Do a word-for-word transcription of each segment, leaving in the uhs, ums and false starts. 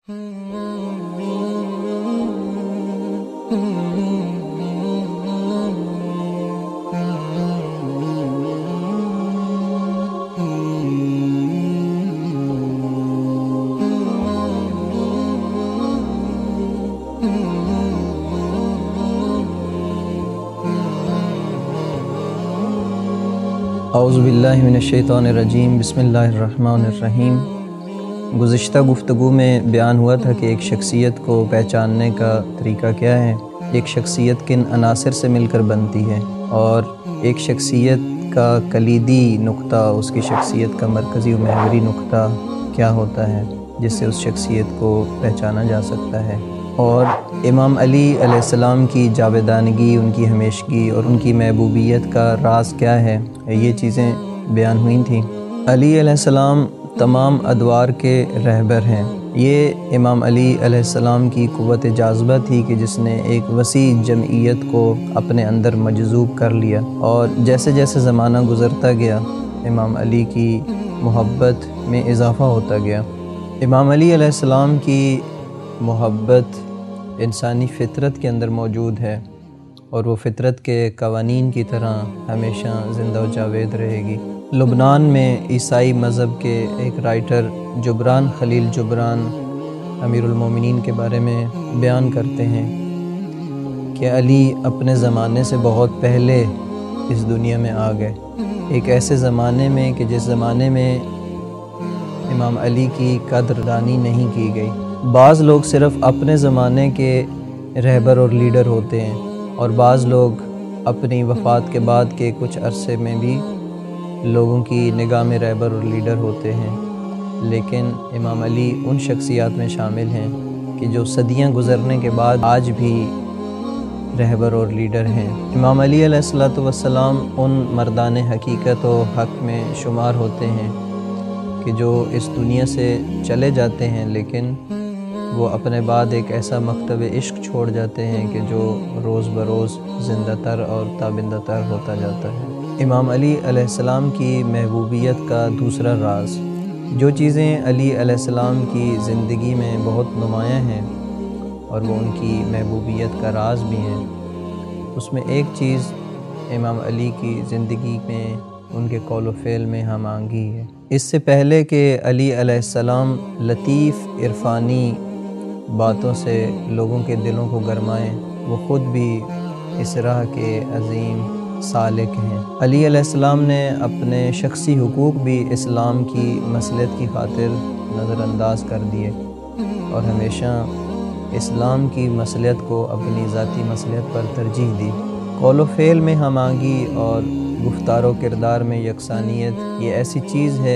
اعوذ باللہ من الشیطان الرجیم، بسم اللہ الرحمن الرحیم۔ گزشتہ گفتگو میں بیان ہوا تھا کہ ایک شخصیت کو پہچاننے کا طریقہ کیا ہے، ایک شخصیت کن عناصر سے مل کر بنتی ہے، اور ایک شخصیت کا کلیدی نقطہ، اس کی شخصیت کا مرکزی و محوری نقطہ کیا ہوتا ہے جس سے اس شخصیت کو پہچانا جا سکتا ہے، اور امام علی علیہ السلام کی جاویدانگی، ان کی ہمیشگی اور ان کی محبوبیت کا راز کیا ہے، یہ چیزیں بیان ہوئی تھیں۔ علی علیہ السلام تمام ادوار کے رہبر ہیں۔ یہ امام علی علیہ السلام کی قوت جاذبہ تھی کہ جس نے ایک وسیع جمعیت کو اپنے اندر مجذوب کر لیا، اور جیسے جیسے زمانہ گزرتا گیا امام علی کی محبت میں اضافہ ہوتا گیا۔ امام علی علیہ السلام کی محبت انسانی فطرت کے اندر موجود ہے، اور وہ فطرت کے قوانین کی طرح ہمیشہ زندہ و جاوید رہے گی۔ لبنان میں عیسائی مذہب کے ایک رائٹر جبران خلیل جبران امیر المومنین کے بارے میں بیان کرتے ہیں کہ علی اپنے زمانے سے بہت پہلے اس دنیا میں آ گئے، ایک ایسے زمانے میں کہ جس زمانے میں امام علی کی قدردانی نہیں کی گئی۔ بعض لوگ صرف اپنے زمانے کے رہبر اور لیڈر ہوتے ہیں، اور بعض لوگ اپنی وفات کے بعد کے کچھ عرصے میں بھی لوگوں کی نگاہ میں رہبر اور لیڈر ہوتے ہیں، لیکن امام علی ان شخصیات میں شامل ہیں کہ جو صدیاں گزرنے کے بعد آج بھی رہبر اور لیڈر ہیں۔ امام علی علیہ الصلوۃ والسلام ان مردان حقیقت و حق میں شمار ہوتے ہیں کہ جو اس دنیا سے چلے جاتے ہیں، لیکن وہ اپنے بعد ایک ایسا مکتب عشق چھوڑ جاتے ہیں کہ جو روز بروز زندہ تر اور تابندہ تر ہوتا جاتا ہے۔ امام علی علیہ السلام کی محبوبیت کا دوسرا راز، جو چیزیں علی علیہ السلام کی زندگی میں بہت نمایاں ہیں اور وہ ان کی محبوبیت کا راز بھی ہیں، اس میں ایک چیز امام علی کی زندگی میں ان کے قول و فعل میں ہم آہنگی ہے۔ اس سے پہلے کہ علی علیہ السلام لطیف عرفانی باتوں سے لوگوں کے دلوں کو گرمائیں، وہ خود بھی اس راہ کے عظیم سالک ہیں۔ علی علیہ السلام نے اپنے شخصی حقوق بھی اسلام کی مصلحت کی خاطر نظر انداز کر دیے، اور ہمیشہ اسلام کی مصلحت کو اپنی ذاتی مصلحت پر ترجیح دی۔ قول و فعل میں ہم آہنگی اور گفتار و کردار میں یکسانیت یہ ایسی چیز ہے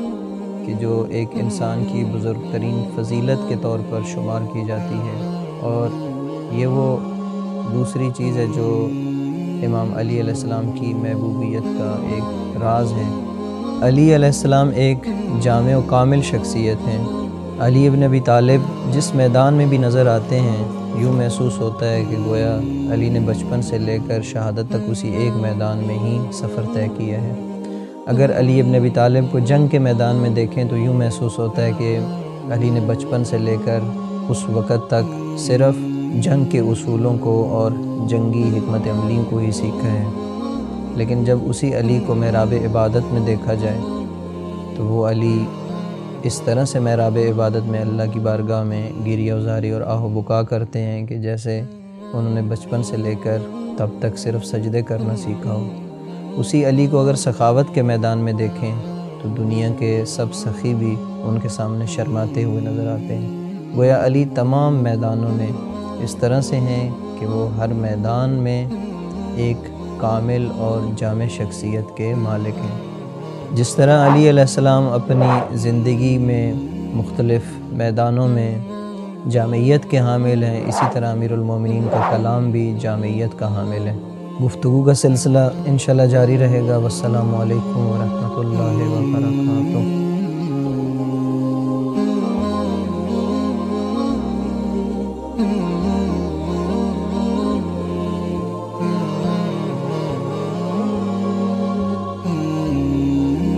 کہ جو ایک انسان کی بزرگ ترین فضیلت کے طور پر شمار کی جاتی ہے، اور یہ وہ دوسری چیز ہے جو امام علی علیہ السلام کی محبوبیت کا ایک راز ہے۔ علی علیہ السلام ایک جامع و کامل شخصیت ہیں۔ علی ابن ابی طالب جس میدان میں بھی نظر آتے ہیں، یوں محسوس ہوتا ہے کہ گویا علی نے بچپن سے لے کر شہادت تک اسی ایک میدان میں ہی سفر طے کیا ہے۔ اگر علی ابن ابی طالب کو جنگ کے میدان میں دیکھیں تو یوں محسوس ہوتا ہے کہ علی نے بچپن سے لے کر اس وقت تک صرف جنگ کے اصولوں کو اور جنگی حکمت عملی کو ہی سیکھا ہے، لیکن جب اسی علی کو محراب عبادت میں دیکھا جائے تو وہ علی اس طرح سے محراب عبادت میں اللہ کی بارگاہ میں گریہ وزاری اور آہ و بکا کرتے ہیں کہ جیسے انہوں نے بچپن سے لے کر تب تک صرف سجدے کرنا سیکھا ہو۔ اسی علی کو اگر سخاوت کے میدان میں دیکھیں تو دنیا کے سب سخی بھی ان کے سامنے شرماتے ہوئے نظر آتے ہیں۔ گویا علی تمام میدانوں میں اس طرح سے ہیں کہ وہ ہر میدان میں ایک کامل اور جامع شخصیت کے مالک ہیں۔ جس طرح علی علیہ السلام اپنی زندگی میں مختلف میدانوں میں جامعیت کے حامل ہیں، اسی طرح امیر المومنین کا کلام بھی جامعیت کا حامل ہے۔ گفتگو کا سلسلہ انشاءاللہ جاری رہے گا۔ والسلام علیکم ورحمۃ اللہ وبرکاتہ۔